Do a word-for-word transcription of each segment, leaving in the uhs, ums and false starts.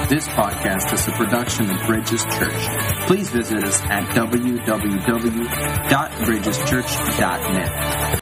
This podcast is a production of Bridges Church. Please visit us at w w w dot bridges church dot net.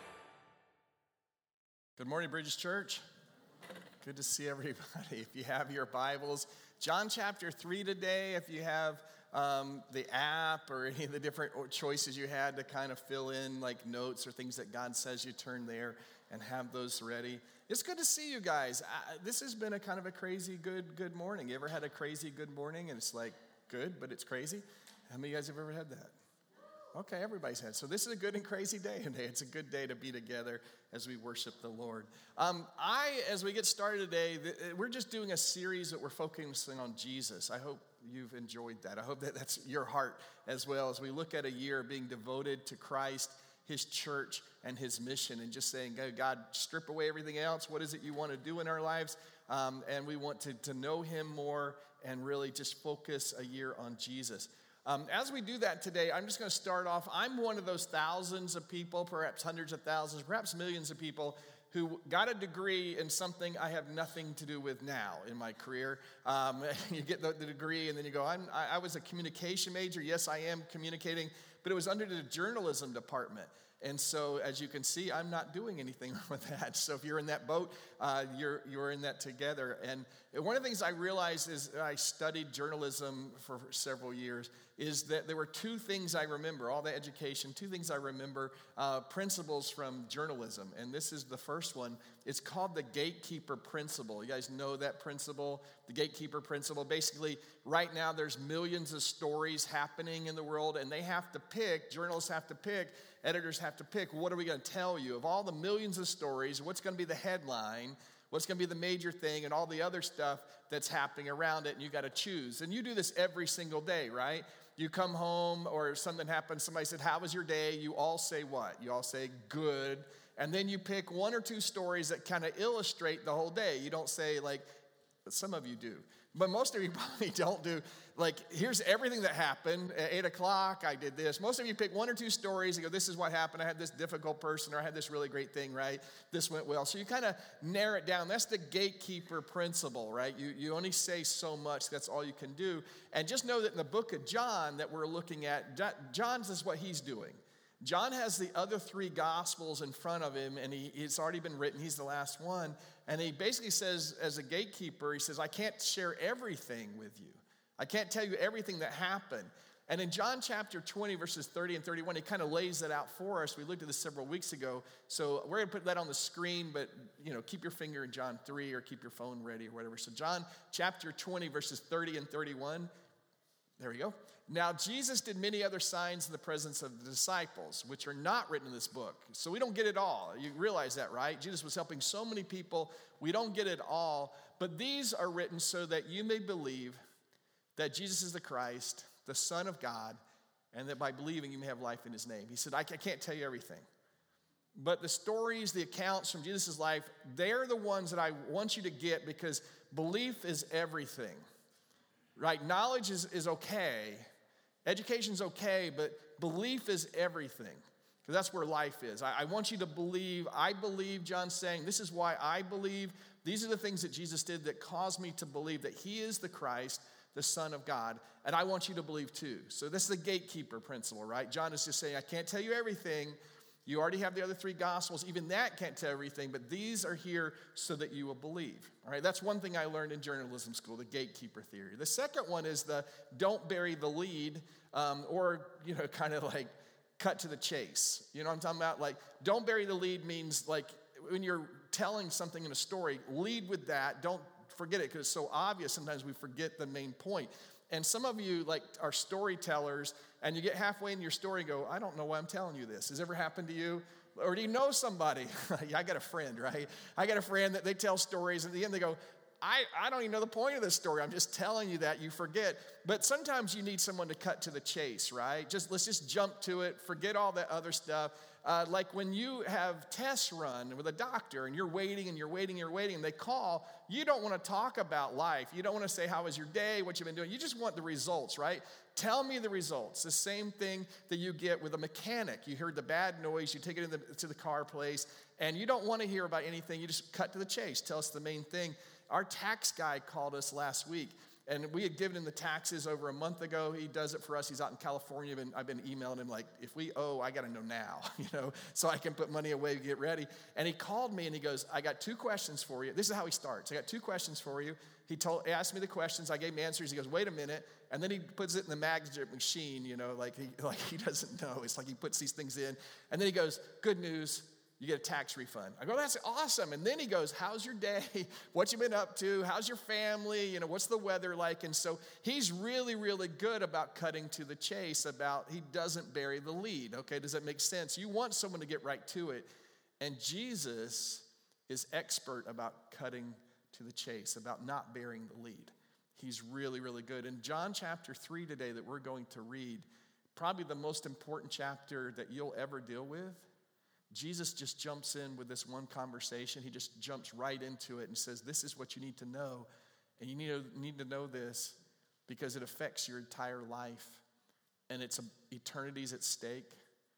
Good morning, Bridges Church. Good to see everybody. If you have your Bibles, John chapter three today, if you have um, the app or any of the different choices you had to kind of fill in like notes or things that God says, you turn there and have those ready. It's good to see you guys. I, this has been a kind of a crazy good good morning. You ever had a crazy good morning and it's like good, but it's crazy? How many of you guys have ever had that? Okay, everybody's had. So this is a good and crazy day today. It's a good day to be together as we worship the Lord. Um, I, as we get started today, th- we're just doing a series that we're focusing on Jesus. I hope you've enjoyed that. I hope that that's your heart as well as we look at a year being devoted to Christ, His church, and His mission, and just saying, God, strip away everything else. What is it you want to do in our lives? Um, and we want to, to know Him more and really just focus a year on Jesus. Um, as we do that today, I'm just going to start off. I'm one of those thousands of people, perhaps hundreds of thousands, perhaps millions of people who got a degree in something I have nothing to do with now in my career. Um, you get the, the degree and then you go, I'm, I, I was a communication major. Yes, I am communicating, but it was under the journalism department. And so, as you can see, I'm not doing anything with that. So if you're in that boat, uh, you're you're in that together. And one of the things I realized is I studied journalism for several years, is that there were two things I remember, all the education, two things I remember, uh, principles from journalism. And this is the first one. It's called the gatekeeper principle. You guys know that principle, the gatekeeper principle. Basically, right now there's millions of stories happening in the world, and they have to pick, journalists have to pick, editors have to pick, what are we going to tell you? Of all the millions of stories, what's going to be the headline, what's going to be the major thing, and all the other stuff that's happening around it, and you got to choose. And you do this every single day, right? You come home or something happens, somebody said, how was your day? You all say what? You all say good. And then you pick one or two stories that kind of illustrate the whole day. You don't say like, but some of you do. But most of you probably don't do, like, here's everything that happened. At eight o'clock, I did this. Most of you pick one or two stories and go, this is what happened. I had this difficult person, or I had this really great thing, right? This went well. So you kind of narrow it down. That's the gatekeeper principle, right? You, you only say so much. That's all you can do. And just know that in the book of John that we're looking at, John's is what he's doing. John has the other three gospels in front of him, and he, it's already been written. He's the last one. And he basically says, as a gatekeeper, he says, I can't share everything with you. I can't tell you everything that happened. And in John chapter twenty, verses thirty and thirty-one, he kind of lays that out for us. We looked at this several weeks ago. So we're going to put that on the screen, but, you know, keep your finger in John three or keep your phone ready or whatever. So John chapter twenty, verses thirty and thirty-one. There we go. Now, Jesus did many other signs in the presence of the disciples, which are not written in this book. So we don't get it all. You realize that, right? Jesus was helping so many people. We don't get it all. But these are written so that you may believe that Jesus is the Christ, the Son of God, and that by believing you may have life in His name. He said, I can't tell you everything. But the stories, the accounts from Jesus' life, they're the ones that I want you to get, because belief is everything. Right? Knowledge is, is okay. Education's okay, but belief is everything. Because that's where life is. I, I want you to believe. I believe, John's saying, this is why I believe. These are the things that Jesus did that caused me to believe that He is the Christ, the Son of God. And I want you to believe too. So this is the gatekeeper principle, right? John is just saying, I can't tell you everything. You already have the other three gospels. Even that can't tell everything, but these are here so that you will believe. All right, that's one thing I learned in journalism school, the gatekeeper theory. The second one is the don't bury the lead, um, or, you know, kind of like cut to the chase. You know what I'm talking about? Like, don't bury the lead means like when you're telling something in a story, lead with that. Don't forget it, because it's so obvious. Sometimes we forget the main point. And some of you like are storytellers, and you get halfway in your story and go, I don't know why I'm telling you this. Has it ever happened to you? Or do you know somebody? I got a friend, right? I got a friend that they tell stories, and at the end they go, I, I don't even know the point of this story. I'm just telling you that. You forget. But sometimes you need someone to cut to the chase, right? Just let's just jump to it. Forget all that other stuff. Uh, like when you have tests run with a doctor and you're waiting and you're waiting and you're waiting and they call, you don't want to talk about life. You don't want to say, how was your day, what you've been doing. You just want the results, right? Tell me the results. The same thing that you get with a mechanic. You heard the bad noise, you take it in the, to the car place, and you don't want to hear about anything. You just cut to the chase. Tell us the main thing. Our tax guy called us last week, And we had given him the taxes over a month ago. He does it for us. He's out in California. I've been, I've been emailing him like, if we owe, I got to know now, you know, so I can put money away to get ready. And he called me and he goes, I got two questions for you. This is how he starts. I got two questions for you. He told, he asked me the questions. I gave him answers. He goes, wait a minute. And then he puts it in the magic machine, you know, like he, like he doesn't know. It's like he puts these things in. And then he goes, good news. You get a tax refund. I go, that's awesome. And then he goes, how's your day? What you been up to? How's your family? You know, what's the weather like? And so he's really, really good about cutting to the chase, about he doesn't bury the lead. Okay, does that make sense? You want someone to get right to it. And Jesus is expert about cutting to the chase, about not burying the lead. He's really, really good. In John chapter three today that we're going to read, probably the most important chapter that you'll ever deal with, Jesus just jumps in with this one conversation. He just jumps right into it and says, this is what you need to know. And you need to, need to know this because it affects your entire life. And it's a, eternity's at stake.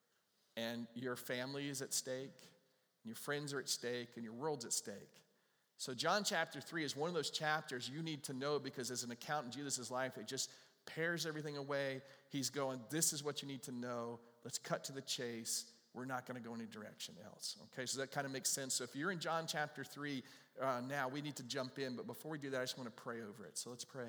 And your family is at stake. And your friends are at stake. And your world's at stake. So John chapter three is one of those chapters you need to know because as an account in Jesus' life, it just pares everything away. He's going, this is what you need to know. Let's cut to the chase. We're not going to go any direction else. Okay, so that kind of makes sense. So if you're in John chapter three uh, now, we need to jump in. But before we do that, I just want to pray over it. So let's pray.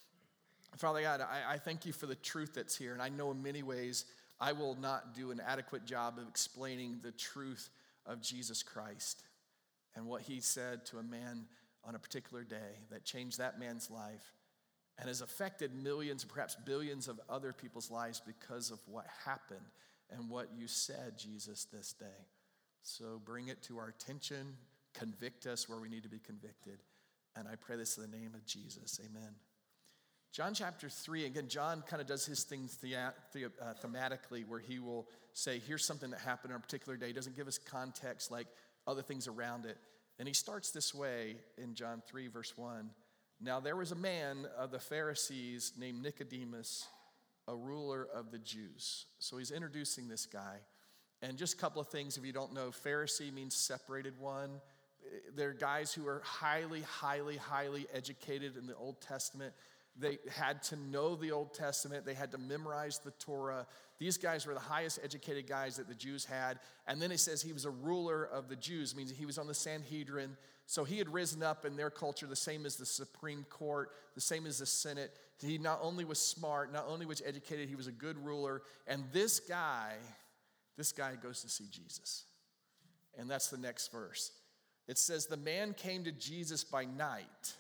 Father God, I, I thank you for the truth that's here. And I know in many ways I will not do an adequate job of explaining the truth of Jesus Christ and what he said to a man on a particular day that changed that man's life and has affected millions, perhaps billions of other people's lives because of what happened and what you said, Jesus, this day. So bring it to our attention, convict us where we need to be convicted. And I pray this in the name of Jesus, amen. John chapter three, again, John kind of does his thing thea- the- uh, thematically where he will say, here's something that happened on a particular day. He doesn't give us context like other things around it. And he starts this way in John three, verse one. Now there was a man of the Pharisees named Nicodemus, a ruler of the Jews. So he's introducing this guy. And just a couple of things, if you don't know, Pharisee means separated one. They're guys who are highly, highly, highly educated in the Old Testament. They had to know the Old Testament. They had to memorize the Torah. These guys were the highest educated guys that the Jews had. And then it says he was a ruler of the Jews, means he was on the Sanhedrin. So he had risen up in their culture the same as the Supreme Court, the same as the Senate. He not only was smart, not only was educated, he was a good ruler. And this guy, this guy goes to see Jesus. And that's the next verse. It says, the man came to Jesus by night.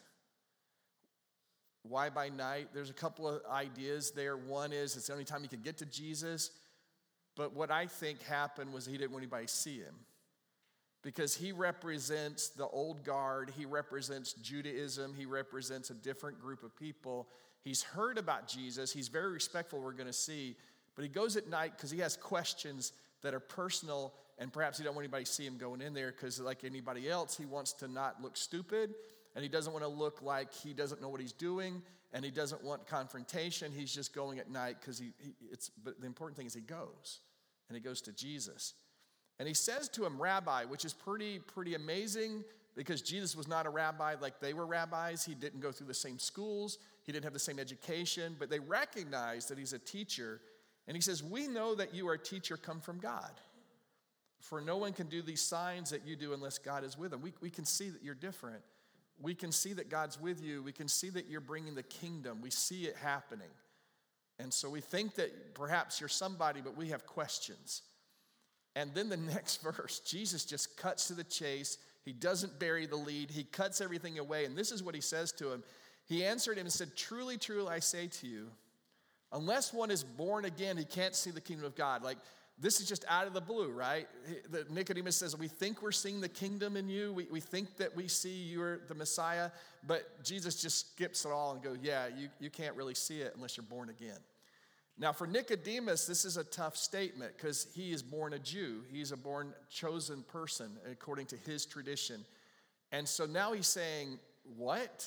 Why by night? There's a couple of ideas there. One is it's the only time he could get to Jesus. But what I think happened was he didn't want anybody to see him. Because he represents the old guard, he represents Judaism, he represents a different group of people. He's heard about Jesus, he's very respectful, we're going to see, but he goes at night because he has questions that are personal, and perhaps he don't want anybody to see him going in there because like anybody else, he wants to not look stupid, and he doesn't want to look like he doesn't know what he's doing, and he doesn't want confrontation. He's just going at night because he, he it's, but the important thing is he goes, and he goes to Jesus. And he says to him, Rabbi, which is pretty, pretty amazing because Jesus was not a rabbi like they were rabbis. He didn't go through the same schools. He didn't have the same education, but they recognize that he's a teacher. And he says, we know that you are a teacher come from God. For no one can do these signs that you do unless God is with them. We, we can see that you're different. We can see that God's with you. We can see that you're bringing the kingdom. We see it happening. And so we think that perhaps you're somebody, but we have questions. And then the next verse, Jesus just cuts to the chase. He doesn't bury the lead. He cuts everything away. And this is what he says to him. He answered him and said, truly, truly, I say to you, unless one is born again, he can't see the kingdom of God. Like, this is just out of the blue, right? The Nicodemus says, we think we're seeing the kingdom in you. We, we think that we see you're the Messiah. But Jesus just skips it all and goes, yeah, you, you can't really see it unless you're born again. Now, for Nicodemus, this is a tough statement because he is born a Jew. He's a born chosen person according to his tradition. And so now he's saying, what?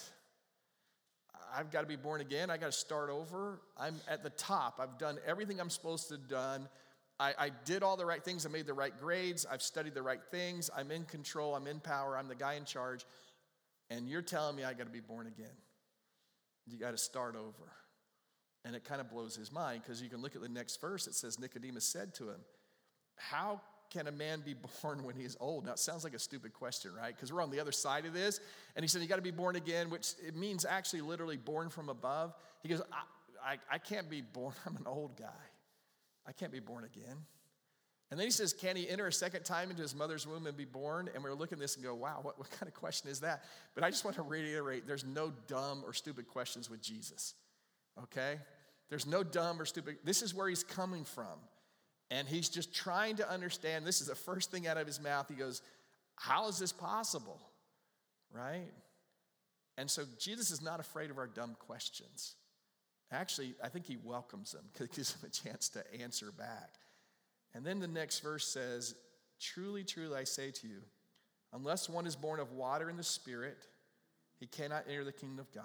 I've got to be born again. I got to start over. I'm at the top. I've done everything I'm supposed to have done. I, I did all the right things. I made the right grades. I've studied the right things. I'm in control. I'm in power. I'm the guy in charge. And you're telling me I got to be born again. You got to start over. And it kind of blows his mind because you can look at the next verse. It says, Nicodemus said to him, how can a man be born when he is old? Now, it sounds like a stupid question, right? Because we're on the other side of this. And he said, you got to be born again, which it means actually literally born from above. He goes, I, I, I can't be born. I'm an old guy. I can't be born again. And then he says, can he enter a second time into his mother's womb and be born? And we're looking at this and go, wow, what, what kind of question is that? But I just want to reiterate, there's no dumb or stupid questions with Jesus, okay? There's no dumb or stupid. This is where he's coming from. And he's just trying to understand. This is the first thing out of his mouth. He goes, how is this possible, right? And so Jesus is not afraid of our dumb questions. Actually, I think he welcomes them because it gives them a chance to answer back. And then the next verse says, truly, truly, I say to you, unless one is born of water and the Spirit, he cannot enter the kingdom of God.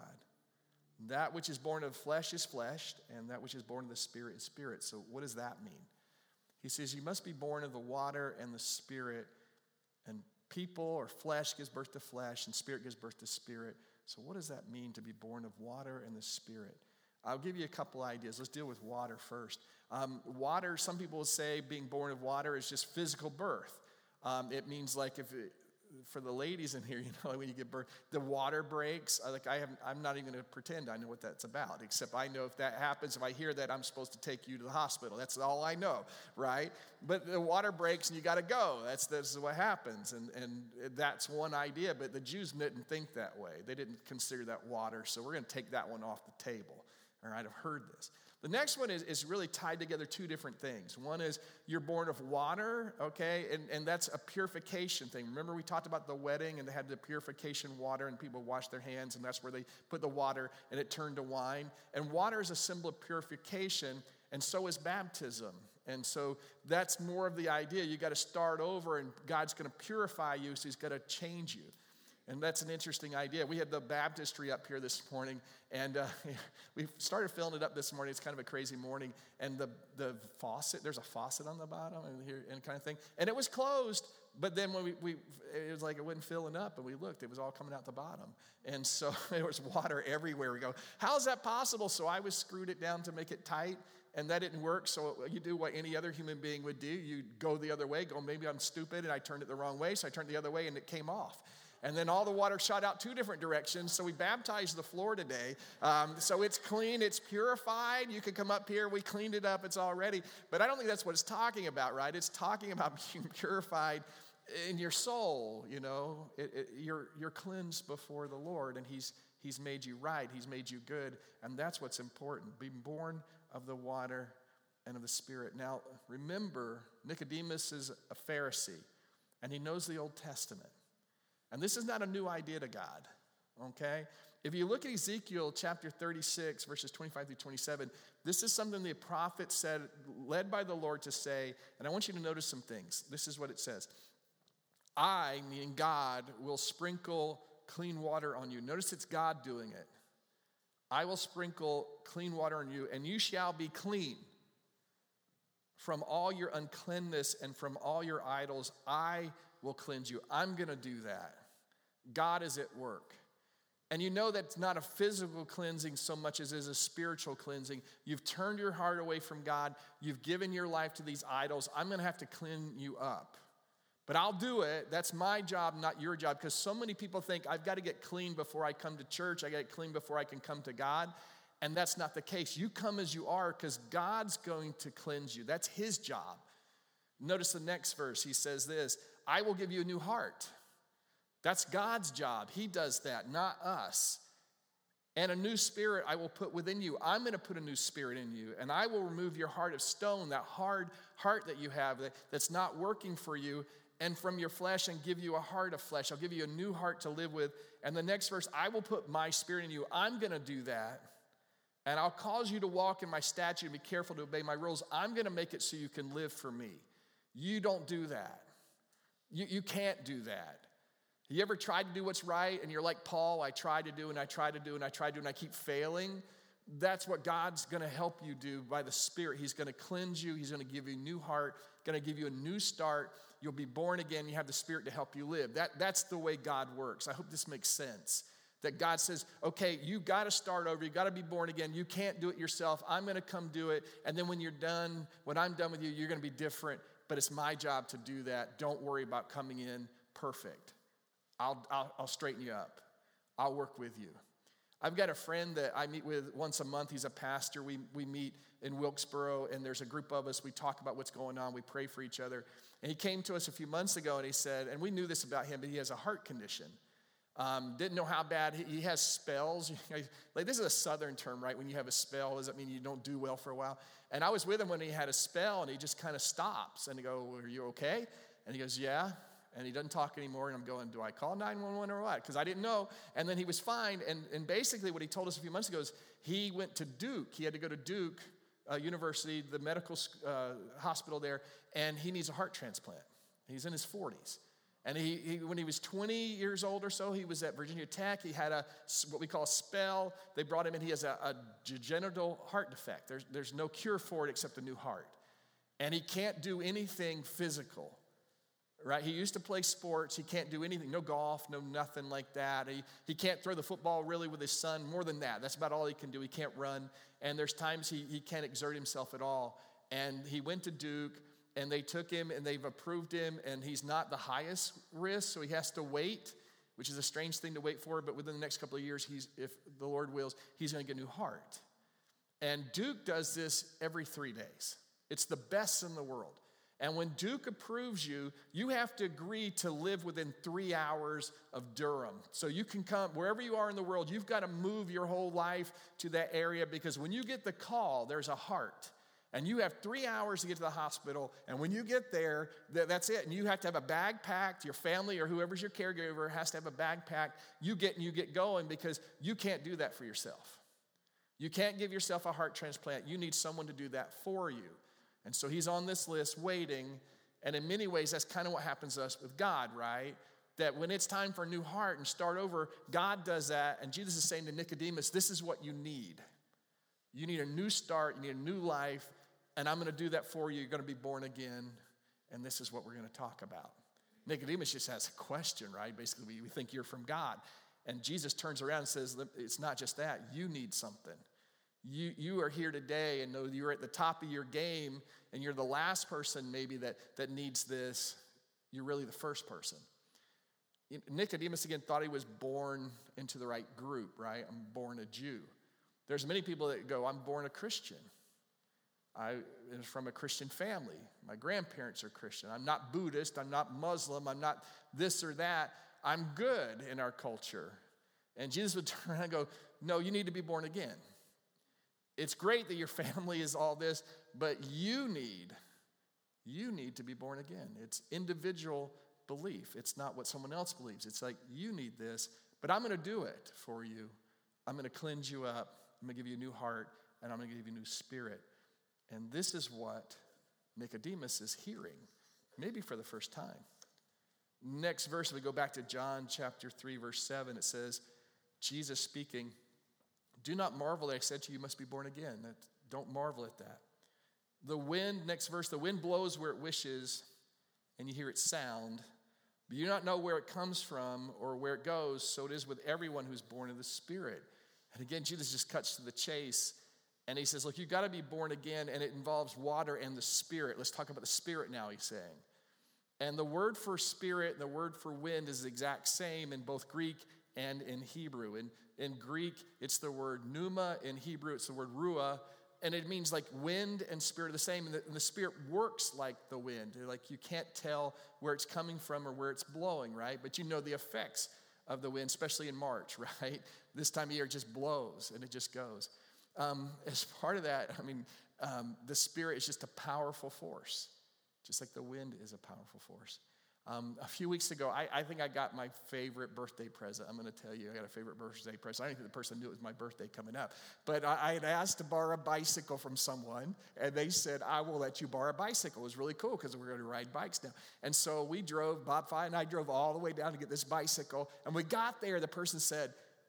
That which is born of flesh is flesh, and that which is born of the Spirit is spirit. So what does that mean? He says you must be born of the water and the Spirit, and people or flesh gives birth to flesh, and spirit gives birth to spirit. So what does that mean to be born of water and the Spirit? I'll give you a couple ideas. Let's deal with water first. Um, water, some people will say being born of water is just physical birth. Um, it means like if it, for the ladies in here, you know, when you give birth, the water breaks. I, like I have, I'm not even going to pretend I know what that's about, except I know if that happens, if I hear that, I'm supposed to take you to the hospital. That's all I know, right? But the water breaks and you got to go. That's, that's what happens, and, and that's one idea, but the Jews didn't think that way. They didn't consider that water, so we're going to take that one off the table. All right, I've heard this. The next one is, is really tied together two different things. One is you're born of water, okay, and, and that's a purification thing. Remember we talked about the wedding and they had the purification water and people washed their hands and that's where they put the water and it turned to wine. And water is a symbol of purification, and so is baptism. And so that's more of the idea. You got to start over and God's going to purify you, so he's going to change you. And that's an interesting idea. We had the baptistry up here this morning, and uh, we started filling it up this morning. It's kind of a crazy morning. And the, the faucet, there's a faucet on the bottom and here and kind of thing. And it was closed, but then when we, we it was like it wasn't filling up, and we looked, it was all coming out the bottom. And so there was water everywhere. We go, how is that possible? So I was screwed it down to make it tight, and that didn't work. So you do what any other human being would do. You go the other way, go, maybe I'm stupid, and I turned it the wrong way. So I turned the other way, and it came off. And then all the water shot out two different directions. So we baptized the floor today. Um, so it's clean, it's purified. You can come up here, we cleaned it up, it's all ready. But I don't think that's what it's talking about, right? It's talking about being purified in your soul, you know. It, it, you're, you're cleansed before the Lord, and he's, he's made you right, he's made you good. And that's what's important, being born of the water and of the Spirit. Now, remember, Nicodemus is a Pharisee, and he knows the Old Testament. And this is not a new idea to God, okay? If you look at Ezekiel chapter thirty-six, verses twenty-five through twenty-seven, this is something the prophet said, led by the Lord to say, and I want you to notice some things. This is what it says. I, meaning God, will sprinkle clean water on you. Notice it's God doing it. I will sprinkle clean water on you, and you shall be clean from all your uncleanness and from all your idols. I will cleanse you. I'm going to do that. God is at work. And you know that's not a physical cleansing so much as is a spiritual cleansing. You've turned your heart away from God. You've given your life to these idols. I'm going to have to clean you up. But I'll do it. That's my job, not your job. Because so many people think I've got to get clean before I come to church. I got to get clean before I can come to God. And that's not the case. You come as you are because God's going to cleanse you. That's his job. Notice the next verse. He says this, I will give you a new heart. That's God's job. He does that, not us. And a new spirit I will put within you. I'm going to put a new spirit in you. And I will remove your heart of stone, that hard heart that you have that, that's not working for you, and from your flesh, and give you a heart of flesh. I'll give you a new heart to live with. And the next verse, I will put my spirit in you. I'm going to do that. And I'll cause you to walk in my statute and be careful to obey my rules. I'm going to make it so you can live for me. You don't do that. You, you can't do that. You ever tried to do what's right and you're like Paul, I tried to do and I tried to do and I tried to do and I keep failing? That's what God's going to help you do by the Spirit. He's going to cleanse you. He's going to give you a new heart, going to give you a new start. You'll be born again. You have the Spirit to help you live. That, that's the way God works. I hope this makes sense. That God says, okay, you got to start over. You got to be born again. You can't do it yourself. I'm going to come do it. And then when you're done, when I'm done with you, you're going to be different. But it's my job to do that. Don't worry about coming in perfect. I'll, I'll, I'll straighten you up. I'll work with you. I've got a friend that I meet with once a month. He's a pastor. We, we meet in Wilkesboro, and there's a group of us. We talk about what's going on. We pray for each other. And he came to us a few months ago, and he said, and we knew this about him, but he has a heart condition. Um, didn't know how bad. He, he has spells. Like, this is a Southern term, right? When you have a spell, does that mean you don't do well for a while? And I was with him when he had a spell, and he just kind of stops. And I go, well, are you okay? And he goes, yeah. And he doesn't talk anymore. And I'm going, do I call nine one one or what? Because I didn't know. And then he was fine. And, and basically what he told us a few months ago is he went to Duke. He had to go to Duke uh, University, the medical uh, hospital there, and he needs a heart transplant. He's in his forties. And he, he, when he was twenty years old or so, he was at Virginia Tech. He had a what we call a spell. They brought him in. He has a, a congenital heart defect. There's, there's no cure for it except a new heart. And he can't do anything physical. Right? He used to play sports. He can't do anything, no golf, no nothing like that. He, he can't throw the football really with his son, more than that. That's about all he can do. He can't run. And there's times he, he can't exert himself at all. And he went to Duke, and they took him, and they've approved him, and he's not the highest risk, so he has to wait, which is a strange thing to wait for, but within the next couple of years, he's, if the Lord wills, he's going to get a new heart. And Duke does this every three days. It's the best in the world. And when Duke approves you, you have to agree to live within three hours of Durham. So you can come, wherever you are in the world, you've got to move your whole life to that area, because when you get the call, there's a heart. And you have three hours to get to the hospital, and when you get there, that's it. And you have to have a bag packed. Your family or whoever's your caregiver has to have a bag packed. You get and you get going, because you can't do that for yourself. You can't give yourself a heart transplant. You need someone to do that for you. And so he's on this list waiting, and in many ways, that's kind of what happens to us with God, right? That when it's time for a new heart and start over, God does that, and Jesus is saying to Nicodemus, this is what you need. You need a new start, you need a new life, and I'm going to do that for you. You're going to be born again, and this is what we're going to talk about. Nicodemus just has a question, right? Basically, we think you're from God. And Jesus turns around and says, it's not just that, you need something. You, you are here today and know you're at the top of your game, and you're the last person maybe that, that needs this. You're really the first person. Nicodemus, again, thought he was born into the right group, right? I'm born a Jew. There's many people that go, I'm born a Christian. I am from a Christian family. My grandparents are Christian. I'm not Buddhist. I'm not Muslim. I'm not this or that. I'm good in our culture. And Jesus would turn around and go, no, you need to be born again. It's great that your family is all this, but you need, you need to be born again. It's individual belief. It's not what someone else believes. It's like, you need this, but I'm going to do it for you. I'm going to cleanse you up. I'm going to give you a new heart, and I'm going to give you a new spirit. And this is what Nicodemus is hearing, maybe for the first time. Next verse, we go back to John chapter three, verse seven. It says, Jesus speaking, do not marvel that I said to you, you must be born again. That, don't marvel at that. The wind, next verse, the wind blows where it wishes, and you hear its sound, but you do not know where it comes from or where it goes. So it is with everyone who's born of the Spirit. And again, Jesus just cuts to the chase, and he says, look, you've got to be born again, and it involves water and the Spirit. Let's talk about the Spirit now, he's saying. And the word for spirit and the word for wind is the exact same in both Greek and in Hebrew. In, in Greek, it's the word pneuma. In Hebrew, it's the word ruah. And it means like wind and spirit are the same. And the, and the Spirit works like the wind. Like you can't tell where it's coming from or where it's blowing, right? But you know the effects of the wind, especially in March, right? This time of year, it just blows and it just goes. Um, as part of that, I mean, um, the Spirit is just a powerful force, just like the wind is a powerful force. Um, a few weeks ago, I, I think I got my favorite birthday present. I'm going to tell you, I got a favorite birthday present. I don't think the person knew it was my birthday coming up. But I, I had asked to borrow a bicycle from someone, and they said, I will let you borrow a bicycle. It was really cool because we're going to ride bikes now. And so we drove, Bob Fi and I drove all the way down to get this bicycle. And we got there, the person said,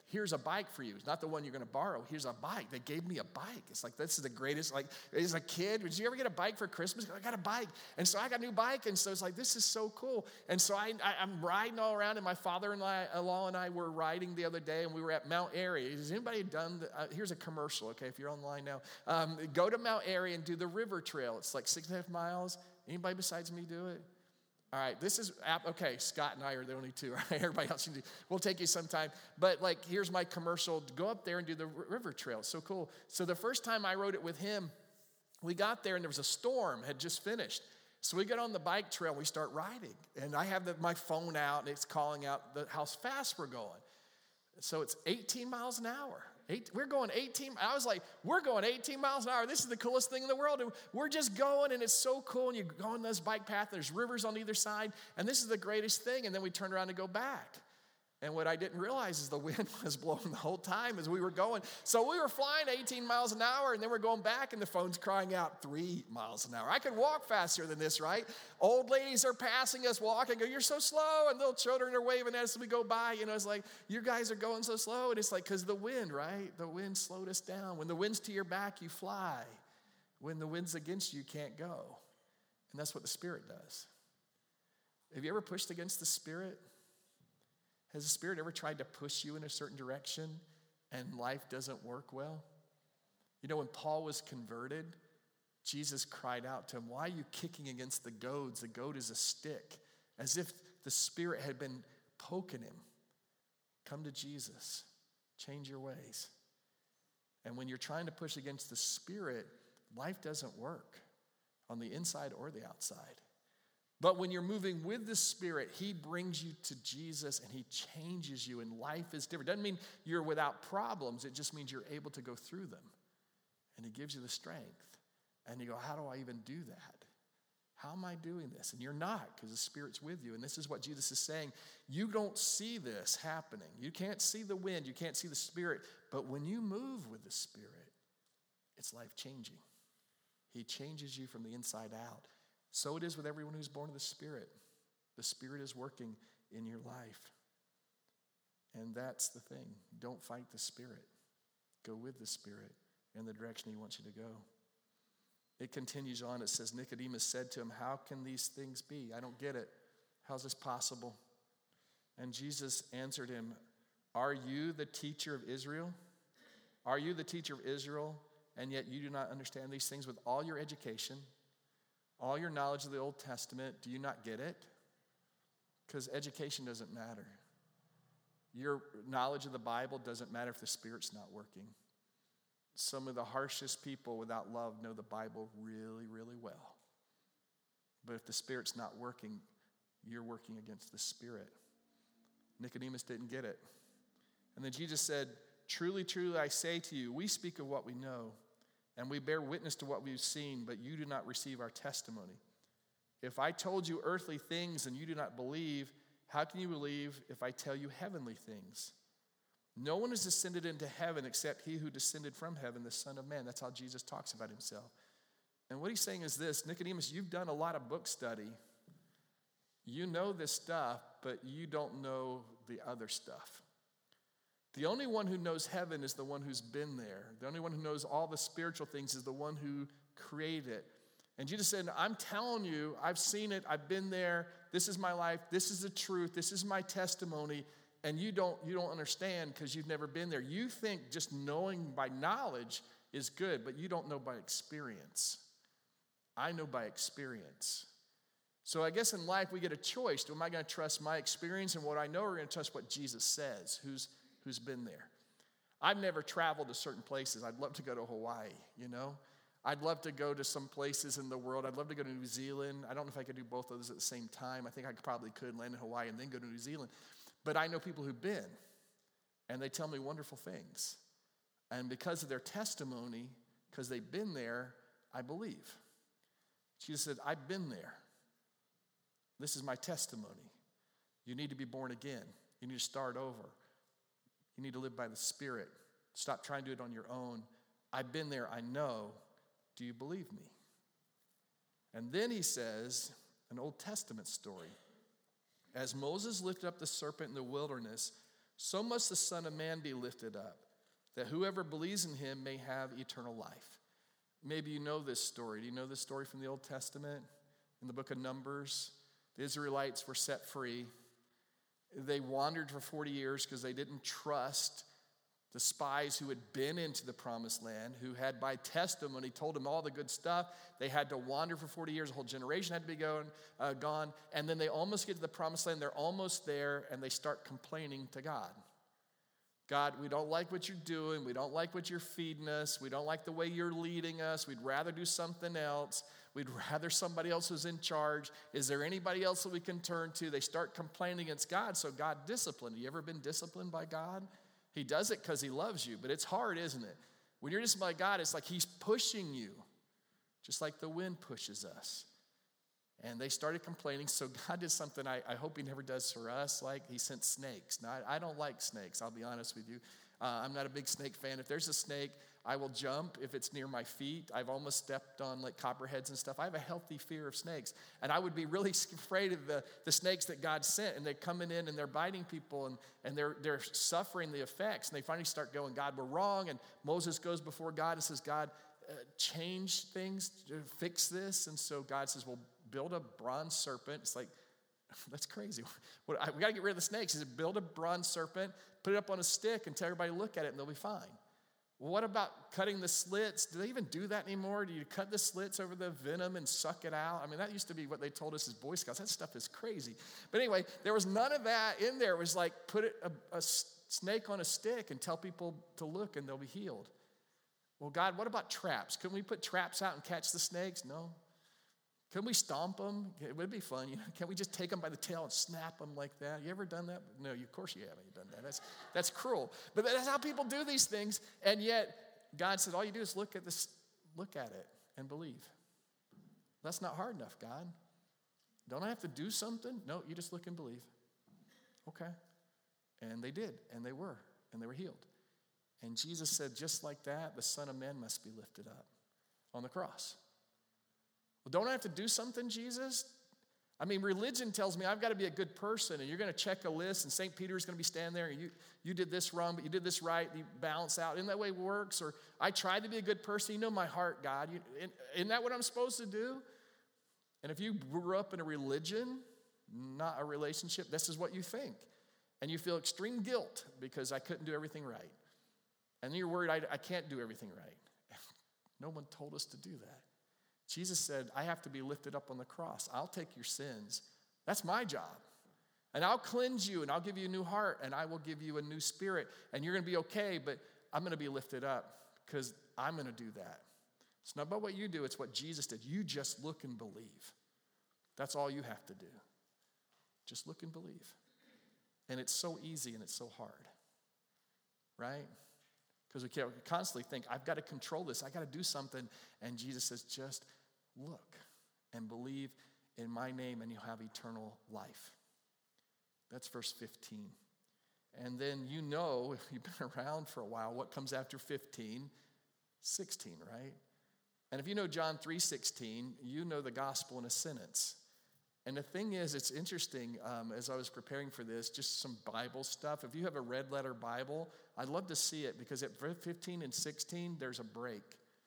here's a bike for you. It's not the one you're going to borrow. Here's a bike. They gave me a bike. It's like, this is the greatest. Like, as a kid, did you ever get a bike for Christmas? I got a bike. And so I got a new bike. And so it's like, this is so cool. And so I, I, I'm riding all around, and my father-in-law and I were riding the other day, and we were at Mount Airy. Has anybody done, the, uh, here's a commercial, okay, if you're online now. Um, go to Mount Airy and do the river trail. It's like six and a half miles. Anybody besides me do it? All right, this is, okay, Scott and I are the only two, right? Everybody else, we'll take you sometime. But like, here's my commercial. Go up there and do the river trail. So cool. So the first time I rode it with him, we got there and there was a storm, had just finished. So we get on the bike trail and we start riding. And I have the, my phone out and it's calling out the, how fast we're going. So it's eighteen miles an hour. Eight, we're going eighteen. I was like, we're going eighteen miles an hour. This is the coolest thing in the world. And we're just going, and it's so cool. And you go on this bike path. There's rivers on either side, and this is the greatest thing. And then we turned around to go back. And what I didn't realize is the wind was blowing the whole time as we were going. So we were flying eighteen miles an hour, and then we're going back, and the phone's crying out three miles an hour. I could walk faster than this, right? Old ladies are passing us walking, go, you're so slow, and little children are waving at us as we go by. You know, it's like, you guys are going so slow, and it's like, because the wind, right? The wind slowed us down. When the wind's to your back, you fly. When the wind's against you, you can't go. And that's what the Spirit does. Have you ever pushed against the Spirit? Has the Spirit ever tried to push you in a certain direction and life doesn't work well? You know, when Paul was converted, Jesus cried out to him, why are you kicking against the goads? The goad is a stick, as if the Spirit had been poking him. Come to Jesus. Change your ways. And when you're trying to push against the Spirit, life doesn't work on the inside or the outside. But when you're moving with the Spirit, he brings you to Jesus and he changes you, and life is different. Doesn't mean you're without problems. It just means you're able to go through them. And he gives you the strength. And you go, how do I even do that? How am I doing this? And you're not, because the Spirit's with you. And this is what Jesus is saying. You don't see this happening. You can't see the wind. You can't see the Spirit. But when you move with the Spirit, it's life-changing. He changes you from the inside out. So it is with everyone who's born of the Spirit. The Spirit is working in your life. And that's the thing. Don't fight the Spirit. Go with the Spirit in the direction he wants you to go. It continues on. It says, Nicodemus said to him, how can these things be? I don't get it. How's this possible? And Jesus answered him, are you the teacher of Israel? Are you the teacher of Israel, and yet you do not understand these things? With all your education, all your knowledge of the Old Testament, do you not get it? Because education doesn't matter. Your knowledge of the Bible doesn't matter if the Spirit's not working. Some of the harshest people without love know the Bible really, really well. But if the Spirit's not working, you're working against the Spirit. Nicodemus didn't get it. And then Jesus said, truly, truly, I say to you, we speak of what we know, and we bear witness to what we've seen, but you do not receive our testimony. If I told you earthly things and you do not believe, how can you believe if I tell you heavenly things? No one has descended into heaven except he who descended from heaven, the Son of Man. That's how Jesus talks about himself. And what he's saying is this, Nicodemus, you've done a lot of book study. You know this stuff, but you don't know the other stuff. The only one who knows heaven is the one who's been there. The only one who knows all the spiritual things is the one who created it. And Jesus said, I'm telling you, I've seen it, I've been there, this is my life, this is the truth, this is my testimony, and you don't, you don't understand because you've never been there. You think just knowing by knowledge is good, but you don't know by experience. I know by experience. So I guess in life we get a choice. Am I going to trust my experience and what I know, or going to trust what Jesus says, who's who's been there? I've never traveled to certain places. I'd love to go to Hawaii, you know. I'd love to go to some places in the world. I'd love to go to New Zealand. I don't know if I could do both of those at the same time. I think I probably could land in Hawaii and then go to New Zealand. But I know people who've been, and they tell me wonderful things. And because of their testimony, because they've been there, I believe. Jesus said, I've been there. This is my testimony. You need to be born again. You need to start over. You need to live by the Spirit. Stop trying to do it on your own. I've been there. I know. Do you believe me? And then he says, an Old Testament story. As Moses lifted up the serpent in the wilderness, so must the Son of Man be lifted up, that whoever believes in him may have eternal life. Maybe you know this story. Do you know this story from the Old Testament? In the book of Numbers, the Israelites were set free. They wandered for forty years because they didn't trust the spies who had been into the promised land, who had by testimony told them all the good stuff. They had to wander for forty years. A whole generation had to be going, uh, gone. And then they almost get to the promised land. They're almost there, and they start complaining to God. God, we don't like what you're doing. We don't like what you're feeding us. We don't like the way you're leading us. We'd rather do something else. We'd rather somebody else was in charge. Is there anybody else that we can turn to? They start complaining against God, so God disciplined. Have you ever been disciplined by God? He does it because he loves you, but it's hard, isn't it? When you're disciplined by God, it's like he's pushing you, just like the wind pushes us. And they started complaining, so God did something I, I hope he never does for us, like he sent snakes. Now, I, I don't like snakes, I'll be honest with you. Uh, I'm not a big snake fan. If there's a snake, I will jump if it's near my feet. I've almost stepped on like copperheads and stuff. I have a healthy fear of snakes. And I would be really afraid of the, the snakes that God sent. And they're coming in and they're biting people and, and they're, they're suffering the effects. And they finally start going, God, we're wrong. And Moses goes before God and says, God, uh, change things, fix this. And so God says, well, build a bronze serpent. It's like, that's crazy. What, I, we got to get rid of the snakes. He said, build a bronze serpent, put it up on a stick, and tell everybody to look at it, and they'll be fine. Well, what about cutting the slits? Do they even do that anymore? Do you cut the slits over the venom and suck it out? I mean, that used to be what they told us as Boy Scouts. That stuff is crazy. But anyway, there was none of that in there. It was like put it, a, a snake on a stick and tell people to look, and they'll be healed. Well, God, what about traps? Can we put traps out and catch the snakes? No. Can we stomp them? It would be fun. You know? Can we just take them by the tail and snap them like that? You ever done that? No, you, of course you haven't done that. That's, that's cruel. But that's how people do these things. And yet, God said, all you do is look at this, look at it and believe. That's not hard enough, God. Don't I have to do something? No, you just look and believe. Okay. And they did, and they were, and they were healed. And Jesus said, just like that, the Son of Man must be lifted up on the cross. Well, don't I have to do something, Jesus? I mean, religion tells me I've got to be a good person, and you're going to check a list, and Saint Peter's going to be standing there, and you, you did this wrong, but you did this right, you balance out. Isn't that way it works? Or I tried to be a good person. You know my heart, God. You, isn't that what I'm supposed to do? And if you grew up in a religion, not a relationship, this is what you think. And you feel extreme guilt because I couldn't do everything right. And then you're worried I, I can't do everything right. No one told us to do that. Jesus said, I have to be lifted up on the cross. I'll take your sins. That's my job. And I'll cleanse you, and I'll give you a new heart, and I will give you a new spirit. And you're going to be okay, but I'm going to be lifted up because I'm going to do that. It's not about what you do. It's what Jesus did. You just look and believe. That's all you have to do. Just look and believe. And it's so easy, and it's so hard. Right? Because we can't constantly think, I've got to control this. I've got to do something. And Jesus says, just look and believe in my name and you'll have eternal life. That's verse fifteen. And then you know, if you've been around for a while, what comes after fifteen? sixteen, right? And if you know John three sixteen, you know the gospel in a sentence. And the thing is, it's interesting, um, as I was preparing for this, just some Bible stuff. If you have a red letter Bible, I'd love to see it because at fifteen and sixteen, there's a break.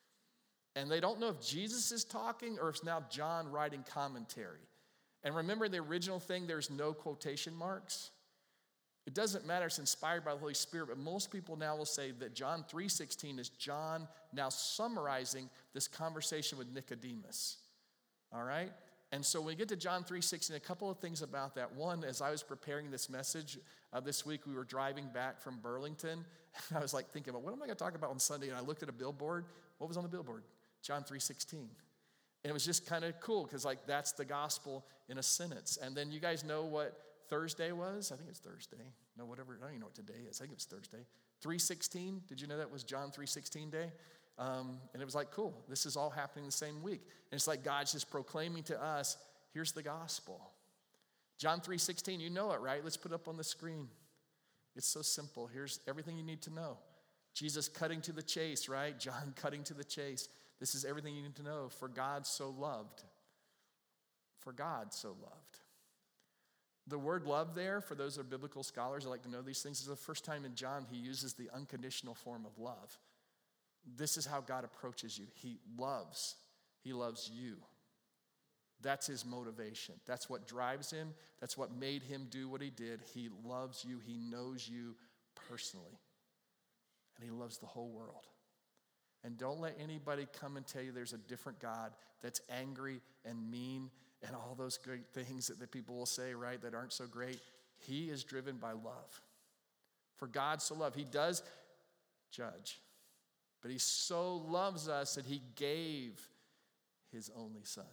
And they don't know if Jesus is talking or if it's now John writing commentary. And remember the original thing, there's no quotation marks. It doesn't matter, it's inspired by the Holy Spirit, but most people now will say that John three sixteen is John now summarizing this conversation with Nicodemus. All right? And so when we get to John three sixteen, a couple of things about that. One, as I was preparing this message uh, this week, we were driving back from Burlington. I was like thinking about, what am I going to talk about on Sunday? And I looked at a billboard. What was on the billboard? John three sixteen. And it was just kind of cool because like that's the gospel in a sentence. And then you guys know what Thursday was? I think it's Thursday. No, whatever. I don't even know what today is. I think it's Thursday. three sixteen. Did you know that was John three sixteen day? Um, and it was like, cool, this is all happening the same week. And it's like God's just proclaiming to us, here's the gospel. John three sixteen, you know it, right? Let's put it up on the screen. It's so simple. Here's everything you need to know. Jesus cutting to the chase, right? John cutting to the chase. This is everything you need to know. For God so loved. For God so loved. The word love there, for those that are biblical scholars, I like to know these things, is the first time in John he uses the unconditional form of love. This is how God approaches you. He loves. He loves you. That's his motivation. That's what drives him. That's what made him do what he did. He loves you. He knows you personally. And he loves the whole world. And don't let anybody come and tell you there's a different God that's angry and mean and all those great things that the people will say, right, that aren't so great. He is driven by love. For God so loved. He does judge. But he so loves us that he gave his only son.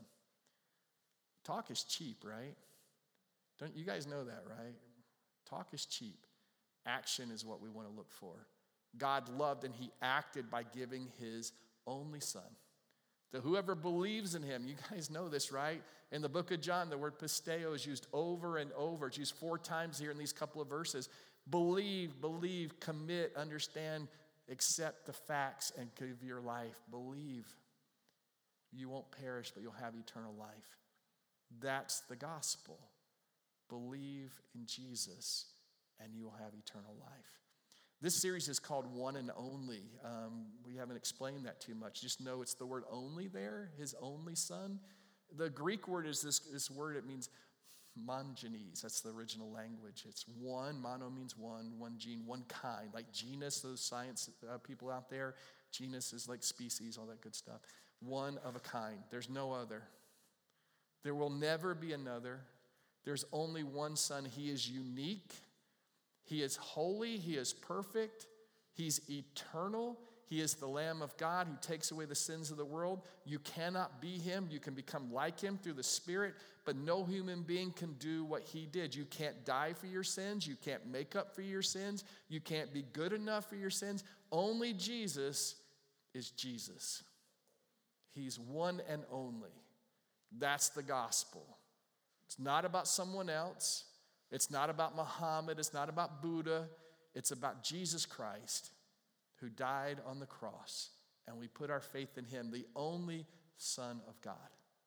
Talk is cheap, right? Don't you guys know that, right? Talk is cheap. Action is what we want to look for. God loved and he acted by giving his only son. That whoever believes in him, you guys know this, right? In the book of John, the word pisteo is used over and over. It's used four times here in these couple of verses. Believe, believe, commit, understand, accept the facts, and give your life. Believe. You won't perish, but you'll have eternal life. That's the gospel. Believe in Jesus, and you will have eternal life. This series is called One and Only. Um, we haven't explained that too much. Just know it's the word only there, his only son. The Greek word is this, this word, it means monogenes. That's the original language. It's one, mono means one, one gene, one kind. Like genus, those science uh, people out there, genus is like species, all that good stuff. One of a kind. There's no other. There will never be another. There's only one son. He is unique. He is holy, he is perfect, he's eternal, he is the Lamb of God who takes away the sins of the world. You cannot be him, you can become like him through the Spirit, but no human being can do what he did. You can't die for your sins, you can't make up for your sins, you can't be good enough for your sins. Only Jesus is Jesus. He's one and only. That's the gospel. It's not about someone else. It's not about Muhammad. It's not about Buddha. It's about Jesus Christ who died on the cross. And we put our faith in him, the only Son of God.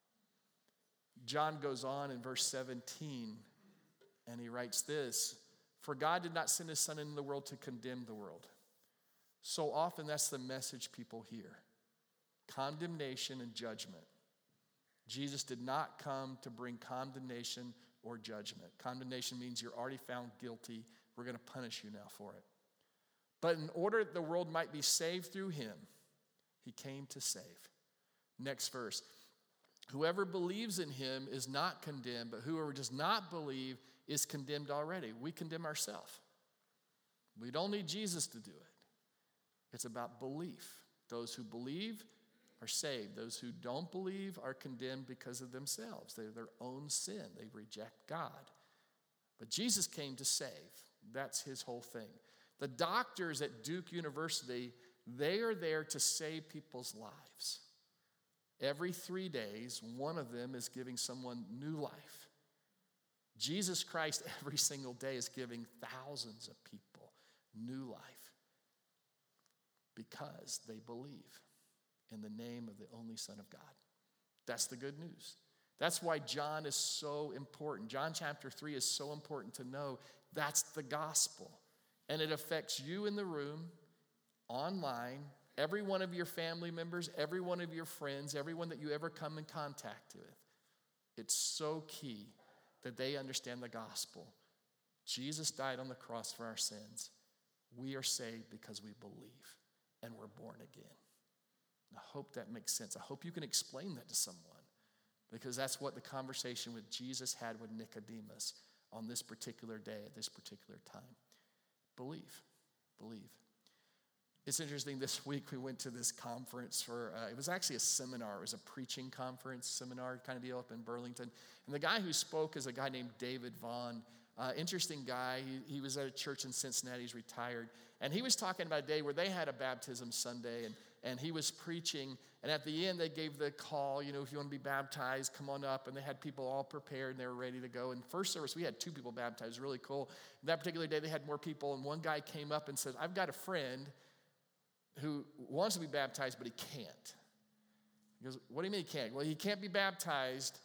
John goes on in verse seventeen, and he writes this, "For God did not send his Son into the world to condemn the world." So often that's the message people hear. Condemnation and judgment. Jesus did not come to bring condemnation or judgment. Condemnation means you're already found guilty. We're going to punish you now for it. But in order that the world might be saved through him, he came to save. Next verse. Whoever believes in him is not condemned, but whoever does not believe is condemned already. We condemn ourselves. We don't need Jesus to do it. It's about belief. Those who believe are saved. Those who don't believe are condemned because of themselves. They're their own sin. They reject God. But Jesus came to save. That's his whole thing. The doctors at Duke University, they are there to save people's lives. Every three days, one of them is giving someone new life. Jesus Christ every single day is giving thousands of people new life because they believe in the name of the only Son of God. That's the good news. That's why John is so important. John chapter three is so important to know. That's the gospel. And it affects you in the room, online, every one of your family members, every one of your friends, everyone that you ever come in contact with. It's so key that they understand the gospel. Jesus died on the cross for our sins. We are saved because we believe and we're born again. I hope that makes sense. I hope you can explain that to someone, because that's what the conversation with Jesus had with Nicodemus on this particular day at this particular time. Believe. Believe. It's interesting, this week we went to this conference for, uh, it was actually a seminar. It was a preaching conference, seminar kind of deal up in Burlington. And the guy who spoke is a guy named David Vaughn. Uh, interesting guy. He, he was at a church in Cincinnati. He's retired. And he was talking about a day where they had a baptism Sunday, and And he was preaching, and at the end they gave the call, you know, if you want to be baptized, come on up. And they had people all prepared, and they were ready to go. In first service, we had two people baptized. It was really cool. That particular day, they had more people, and one guy came up and said, I've got a friend who wants to be baptized, but he can't. He goes, what do you mean he can't? Well, he can't be baptized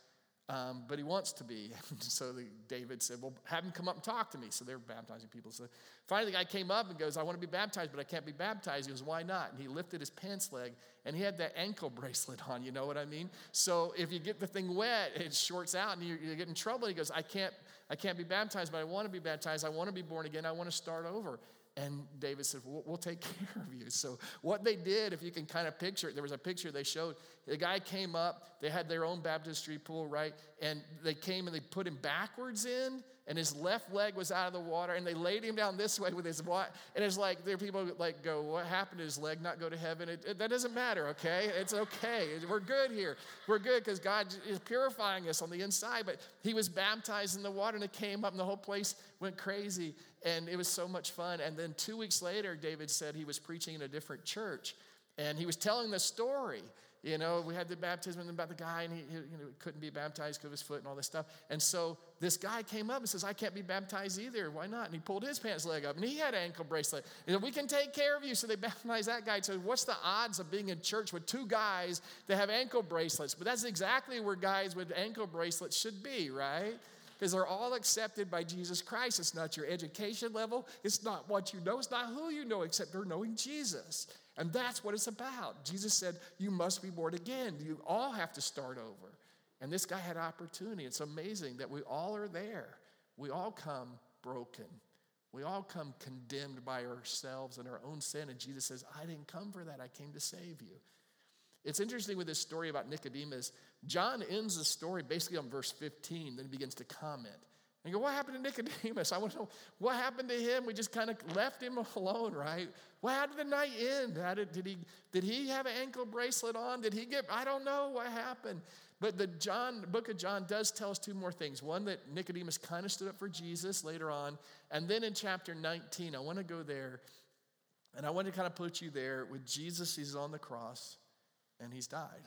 Um, but he wants to be. So the, David said, well, have him come up and talk to me. So they're baptizing people. So finally the guy came up and goes, I want to be baptized, but I can't be baptized. He goes, why not? And he lifted his pants leg, and he had that ankle bracelet on, you know what I mean? So if you get the thing wet, it shorts out, and you, you get in trouble. He goes, I can't, I can't be baptized, but I want to be baptized. I want to be born again. I want to start over. And David said, we'll, we'll take care of you. So what they did, if you can kind of picture it, there was a picture they showed. The guy came up, they had their own baptistry pool, right? And they came and they put him backwards in, and his left leg was out of the water, and they laid him down this way with his water. And it's like, there are people like go, what happened to his leg not go to heaven? It, it, that doesn't matter, okay? It's okay. We're good here. We're good because God is purifying us on the inside. But he was baptized in the water, and it came up, and the whole place went crazy. And it was so much fun. And then two weeks later, David said he was preaching in a different church. And he was telling the story. You know, we had the baptism about the guy, and he, he you know, couldn't be baptized because of his foot and all this stuff. And so this guy came up and says, I can't be baptized either. Why not? And he pulled his pants leg up, and he had an ankle bracelet. He said, we can take care of you. So they baptized that guy. So what's the odds of being in church with two guys that have ankle bracelets? But that's exactly where guys with ankle bracelets should be, right? Because they're all accepted by Jesus Christ. It's not your education level. It's not what you know. It's not who you know, except they're knowing Jesus. And that's what it's about. Jesus said, you must be born again. You all have to start over. And this guy had opportunity. It's amazing that we all are there. We all come broken. We all come condemned by ourselves and our own sin. And Jesus says, I didn't come for that. I came to save you. It's interesting with this story about Nicodemus. John ends the story basically on verse fifteen, then he begins to comment. And you go, what happened to Nicodemus? I want to know what happened to him. We just kind of left him alone, right? Well, how did the night end? How did, did he did he have an ankle bracelet on? Did he get, I don't know what happened. But the John, the book of John does tell us two more things. One, that Nicodemus kind of stood up for Jesus later on. And then in chapter nineteen, I want to go there. And I want to kind of put you there with Jesus. He's on the cross, and he's died.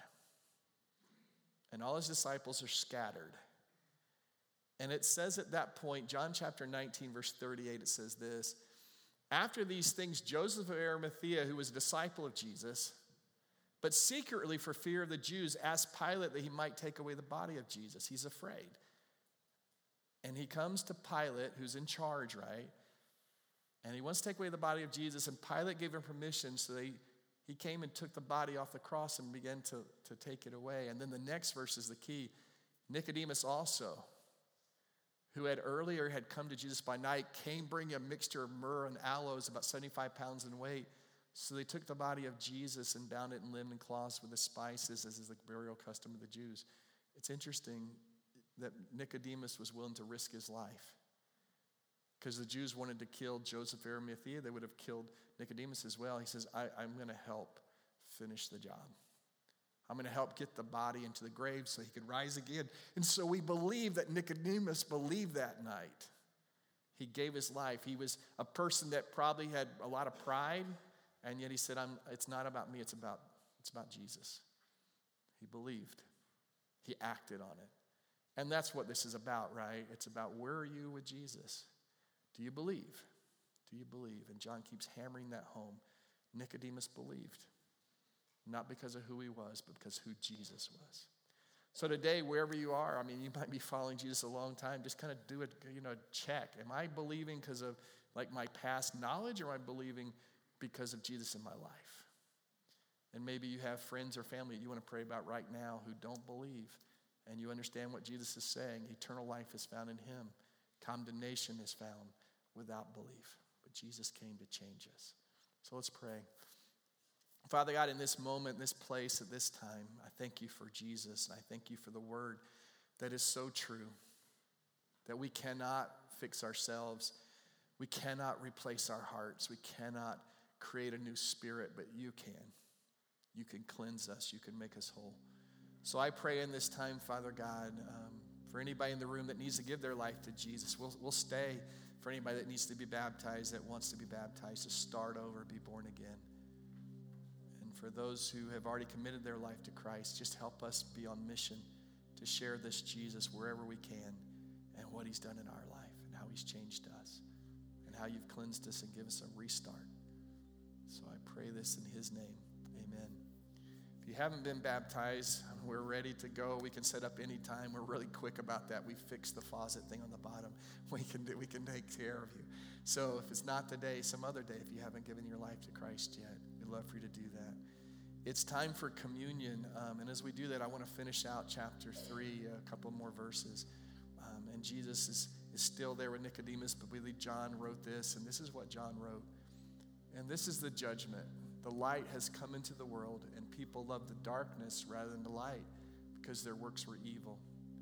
And all his disciples are scattered. And it says at that point, John chapter nineteen, verse thirty-eight, it says this. After these things, Joseph of Arimathea, who was a disciple of Jesus, but secretly for fear of the Jews, asked Pilate that he might take away the body of Jesus. He's afraid. And he comes to Pilate, who's in charge, right? And he wants to take away the body of Jesus, and Pilate gave him permission, so they, he came and took the body off the cross and began to, to take it away. And then the next verse is the key. Nicodemus also, who had earlier had come to Jesus by night, came bringing a mixture of myrrh and aloes, about seventy-five pounds in weight. So they took the body of Jesus and bound it in linen cloths with the spices, as is the burial custom of the Jews. It's interesting that Nicodemus was willing to risk his life, because the Jews wanted to kill Joseph of Arimathea. They would have killed Nicodemus as well. He says, I, I'm going to help finish the job. I'm going to help get the body into the grave so he could rise again. And so we believe that Nicodemus believed that night. He gave his life. He was a person that probably had a lot of pride, and yet he said, I'm, it's not about me, it's about, it's about Jesus. He believed. He acted on it. And that's what this is about, right? It's about, where are you with Jesus? Do you believe? Do you believe? And John keeps hammering that home. Nicodemus believed. Not because of who he was, but because who Jesus was. So today, wherever you are, I mean, you might be following Jesus a long time. Just kind of do it, you know, check. Am I believing because of like my past knowledge, or am I believing because of Jesus in my life? And maybe you have friends or family that you want to pray about right now who don't believe, and you understand what Jesus is saying. Eternal life is found in him. Condemnation is found without belief. But Jesus came to change us. So let's pray. Father God, in this moment, in this place, at this time, I thank you for Jesus, and I thank you for the word that is so true, that we cannot fix ourselves. We cannot replace our hearts. We cannot create a new spirit, but you can. You can cleanse us. You can make us whole. So I pray in this time, Father God, um, for anybody in the room that needs to give their life to Jesus, we'll, we'll stay. For anybody that needs to be baptized, that wants to be baptized, to start over, be born again. And for those who have already committed their life to Christ, just help us be on mission to share this Jesus wherever we can, and what he's done in our life, and how he's changed us, and how you've cleansed us and given us a restart. So I pray this in his name. Amen. If you haven't been baptized, we're ready to go. We can set up anytime. We're really quick about that. We fixed the faucet thing on the bottom. We can do, we can take care of you. So if it's not today, some other day, if you haven't given your life to Christ yet, we'd love for you to do that. It's time for communion. Um, and as we do that, I want to finish out chapter three, a couple more verses. Um, and Jesus is, is still there with Nicodemus, but we believe John wrote this, and this is what John wrote. And this is the judgment. The light has come into the world, and people love the darkness rather than the light because their works were evil.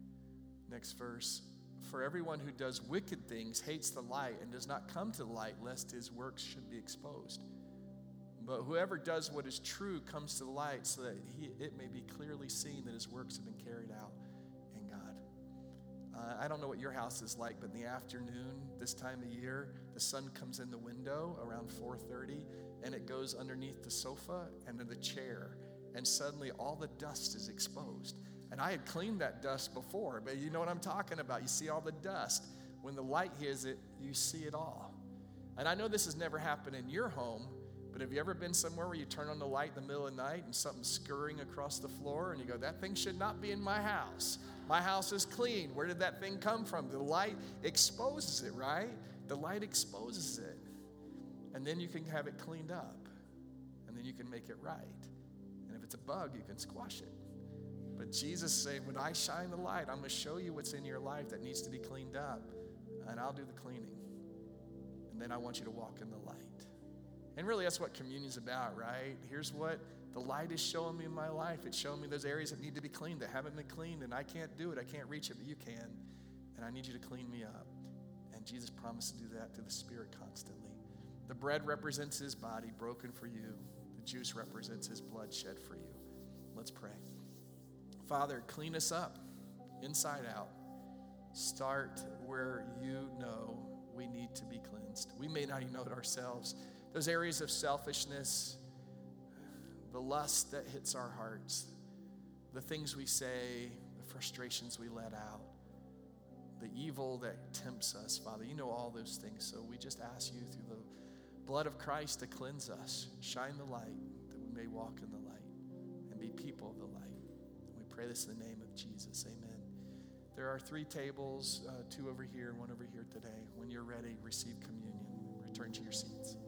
Next verse. For everyone who does wicked things hates the light and does not come to the light, lest his works should be exposed. But whoever does what is true comes to the light, so that he, it may be clearly seen that his works have been carried out in God. Uh, I don't know what your house is like, but in the afternoon, this time of year, the sun comes in the window around four thirty, and it goes underneath the sofa and in the chair, and suddenly all the dust is exposed. And I had cleaned that dust before, but you know what I'm talking about. You see all the dust. When the light hits it, you see it all. And I know this has never happened in your home, but have you ever been somewhere where you turn on the light in the middle of the night and something's scurrying across the floor, and you go, that thing should not be in my house. My house is clean. Where did that thing come from? The light exposes it, right? The light exposes it. And then you can have it cleaned up. And then you can make it right. And if it's a bug, you can squash it. But Jesus is saying, when I shine the light, I'm going to show you what's in your life that needs to be cleaned up. And I'll do the cleaning. And then I want you to walk in the light. And really, that's what communion's about, right? Here's what the light is showing me in my life. It's showing me those areas that need to be cleaned, that haven't been cleaned, and I can't do it. I can't reach it, but you can. And I need you to clean me up. And Jesus promised to do that through the Spirit constantly. The bread represents his body broken for you. The juice represents his blood shed for you. Let's pray. Father, clean us up inside out. Start where you know we need to be cleansed. We may not even know it ourselves. Those areas of selfishness, the lust that hits our hearts, the things we say, the frustrations we let out, the evil that tempts us, Father, you know all those things. So we just ask you through the blood of Christ to cleanse us. Shine the light that we may walk in the light and be people of the light. We pray this in the name of Jesus. Amen. There are three tables, uh, two over here and one over here today. When you're ready, receive communion. Return to your seats.